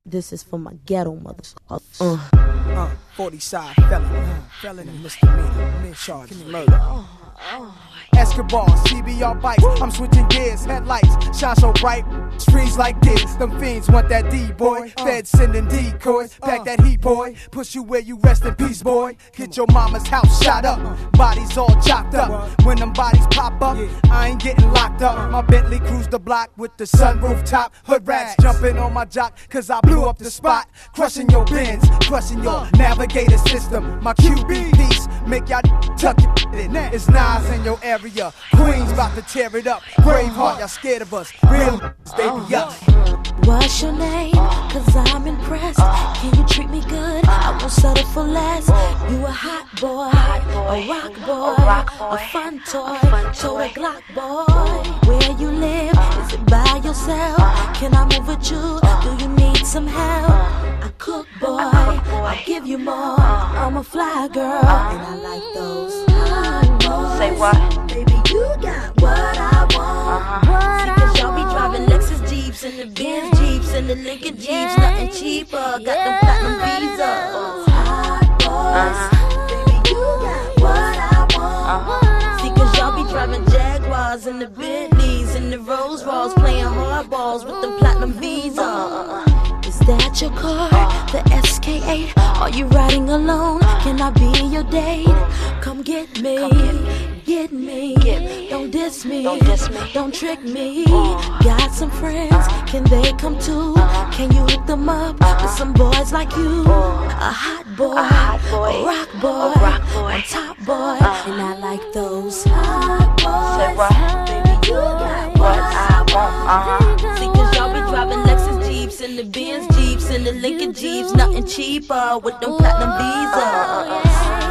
This is for my ghetto mothers. 40 side felon, misdemeanor, charge of murder. Escobar, CBR bikes, I'm switching gears, headlights shine so bright, streets like this, them fiends want that D, boy, feds sending decoys, pack that heat, boy, push you where you rest in peace, boy, get your mama's house shot up, bodies all chopped up, when them bodies pop up, I ain't getting locked up, my Bentley cruise the block with the sunroof top, hood rats jumping on my jock, cause I blew up the spot, crushing your Benz, crushing your navigator system, my QB piece, make y'all tuck it in, it's Nas in your area. Queens about to tear it up. Braveheart, y'all scared of us. Real they be up. What's your name? Cause I'm impressed. Can you treat me good? I won't settle for less. You a hot boy, a rock boy, a fun toy, total Glock boy. Where you live? Is it by yourself? Can I move with you? Do you need some help? I cook, boy, I'll give you more. I'm a fly girl, and I like those hot boys. Say what? Baby, you got what I want. See, cause y'all be driving Lexus Jeeps and the Benz Jeeps and the Lincoln Jeeps, nothing cheaper. Got them platinum visas. Hot boys, baby, you got what I want. See, cause y'all be driving Jaguars and the Bentleys and the Rolls Royce, playing hardballs with them platinum visas. Is that your car, the SK8? Are you riding alone? Can I be your date? Come get me, get me. Don't diss me, don't trick me. Got some friends, can they come too? Can you hook them up with some boys like you? A hot boy, a rock boy, a top boy, and I like those hot boys. Say what? Baby, you got what I want. See, cause y'all be driving Lexus Jeeps and the Benz Jeeps and the Lincoln Jeeps, nothing cheaper with them platinum visas.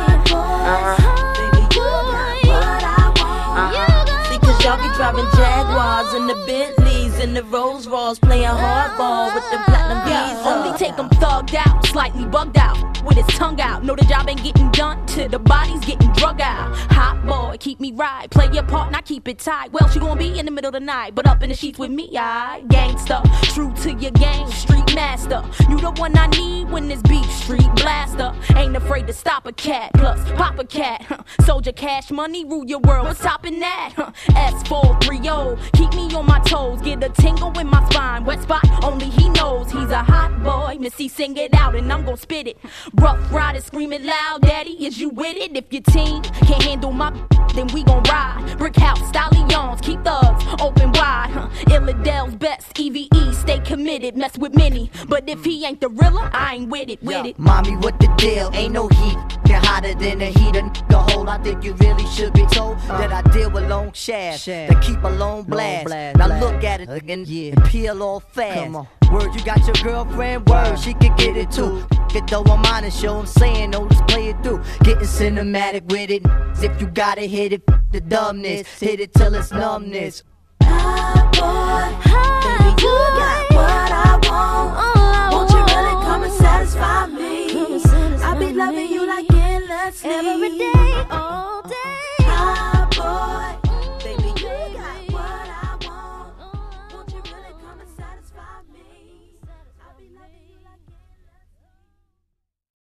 Baby, you got what I want. See, cause y'all be driving Jaguars and the Bentleys and the Rolls Royce, playing hardball with them platinum visas. Only take them thugged out, slightly bugged out, with his tongue out. Know the job ain't getting done till the body's getting drug out. Hot boy, keep me right, play your part and I keep it tight. Well, she gon' be in the middle of the night, but up in the sheets with me, I gangsta, true to your game, street master. You the one I need when this beef street blaster. Ain't afraid to stop a cat, plus pop a cat. Soldier cash money, rule your world, what's topping that? S430, keep me on my toes, get a tingle in my spine. Wet spot, only he knows he's a hot boy. Missy, sing it out and I'm gon' spit it. Rough riders screaming loud, daddy, is you with it? If your team can't handle my then we gon' ride. Brick house, stallions, keep thugs open wide. Illadel's best, EVE, stay committed, mess with many. But if he ain't the realer, I ain't with it, with it. Mommy, what the deal? Ain't no heat, get hotter than a heater. The hole, I think you really should be told that I deal with long shafts that keep a long blast. Now look at it again and peel off fast. Word, you got your girlfriend, word, she can get it too. Get though I'm honest, show I'm saying, no, let's play it through. Getting cinematic with it. If you gotta hit it, the dumbness, hit it till it's numbness. Hot boy, baby, you got what I want. Won't you really come and satisfy me? I be loving you like endlessly every day.